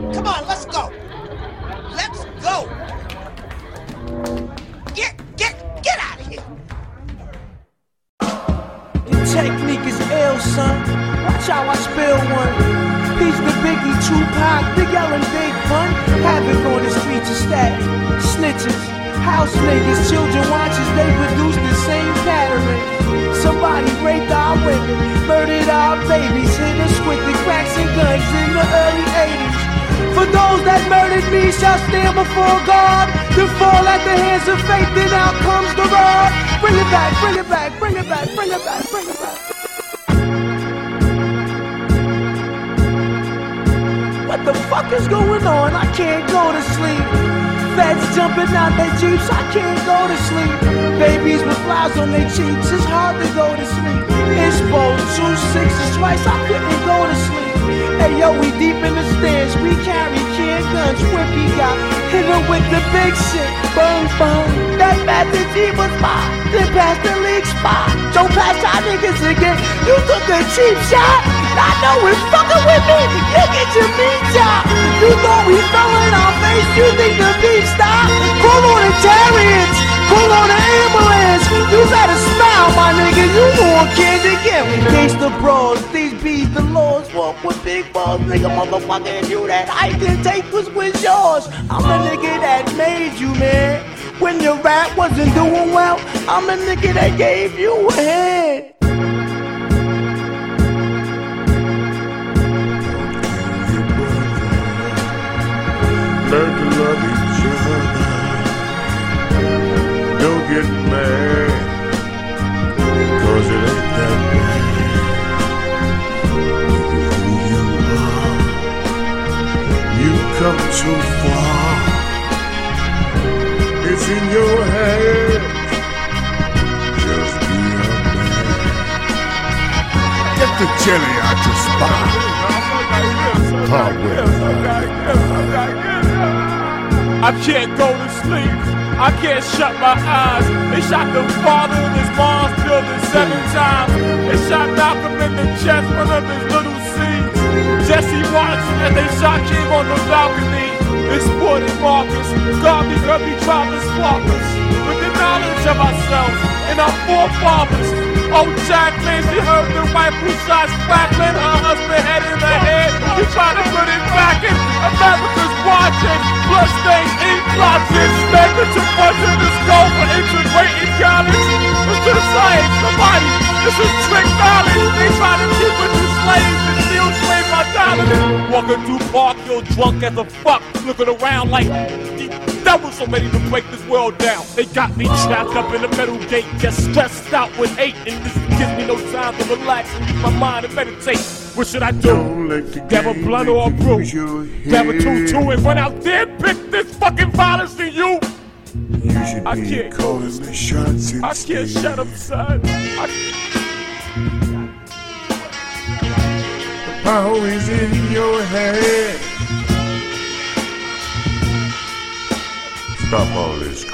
Come on, let's go. Let's go. Get out of here. Your technique is ill, son. Watch how I spill one. Peace to Biggie, Tupac, Big L and Big Pun. Havoc on the streets of static. Snitches, house niggas, children watchers, they produce the same pattern. Somebody raped our women, murdered our babies, hit us with the cracks and guns in the early 80s. For those that murdered me shall stand before God, to fall at the hands of fate, then out comes the rod. Bring it back, bring it back, bring it back, bring it back, bring it back. What the fuck is going on? I can't go to sleep. Feds jumping out their jeeps, I can't go to sleep. Babies with flowers on their cheeks, it's hard to go to sleep. Inspo, 2 6s twice, I couldn't go to sleep. Hey yo, we deep in the stands, we carry can guns. Whippy got hit him with the big shit. Boom, boom, that Master G was mine. Then pass the league spot. Don't pass our niggas again. You took a cheap shot. I know it's fucking with me. You get your meat chop. You thought we fell in our face. You think the beef stopped? Call on the chariots. Call on the ambulance. You better smile, my nigga. You want kids again. Gangsta bros, these bees, the laws. Walk with big balls, nigga, motherfucker. And you that I can take was yours. I'm a nigga that made you, man. When your rap wasn't doing well, I'm a nigga that gave you a hand. Learn to love each other. Don't get mad, 'cause it ain't that bad. Who you are, you've come too far. It's in your head. Just be a man. Get the jelly out your spine. I can't go to sleep, I can't shut my eyes. They shot the father in his mom's building 7 times. They shot Malcolm in the chest, one of his little seeds. Jesse watched as they shot King on the balcony. Exploited Marcus, God because we tried to spark us. With the knowledge of ourselves and our forefathers. Oh, Jack Lacy heard the rifle shots crackling, her husband head in the head. He tried to put it back in. America's watching. Bloodstains, ink blotches. Making too much in the scope for integrating college. It's to the science, somebody. This is trick knowledge. They try to keep us as slaves and steal slave mentality. Walking through park, you're drunk as a fuck. Looking around like devils so ready to break this world down. They got me trapped up in the metal gate, just stressed out with hate, and this gives me no time to relax and use my mind and meditate. What should I do? Grab a blunt or a brew? Grab a 2-2 and run out there and pick this fucking violence in you? You should I be can't calling the shots instead. I can't shut up, son. The power is in your head. Stop all this